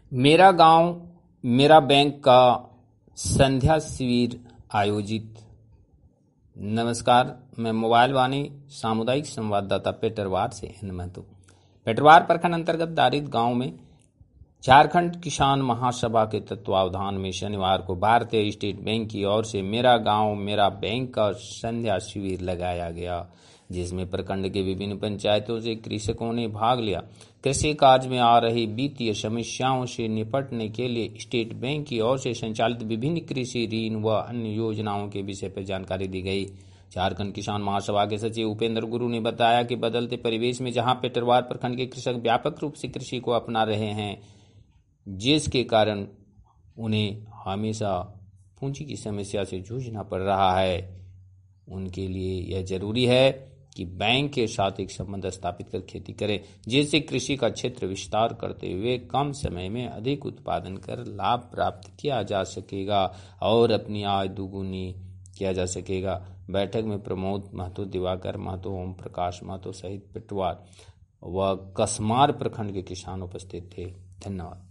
मेरा गांव मेरा बैंक का संध्या शिविर आयोजित। नमस्कार, मैं मोबाइल वाणी सामुदायिक संवाददाता पेटरवार से एन महतो। पेटरवार प्रखंड अंतर्गत दारिद गांव में झारखंड किसान महासभा के तत्वावधान में शनिवार को भारतीय स्टेट बैंक की ओर से मेरा गांव मेरा बैंक का संध्या शिविर लगाया गया, जिसमें प्रखंड के विभिन्न पंचायतों से कृषकों ने भाग लिया। कृषि कार्य में आ रही वित्तीय समस्याओं से निपटने के लिए स्टेट बैंक की ओर से संचालित विभिन्न कृषि ऋण व अन्य योजनाओं के विषय पर जानकारी दी गई। झारखंड किसान महासभा के सचिव उपेंद्र गुरु ने बताया कि बदलते परिवेश में जहां पेटरवार प्रखंड के कृषक व्यापक रूप से कृषि को अपना रहे हैं, जिसके कारण उन्हें हमेशा पूंजी की समस्या से जूझना पड़ रहा है, उनके लिए यह जरूरी है कि बैंक के साथ एक संबंध स्थापित कर खेती करें, जिससे कृषि का क्षेत्र विस्तार करते हुए कम समय में अधिक उत्पादन कर लाभ प्राप्त किया जा सकेगा और अपनी आय दुगुनी किया जा सकेगा। बैठक में प्रमोद महतो, दिवाकर महतो, ओम प्रकाश महतो सहित पेटरवार व कसमार प्रखंड के किसान उपस्थित थे। धन्यवाद।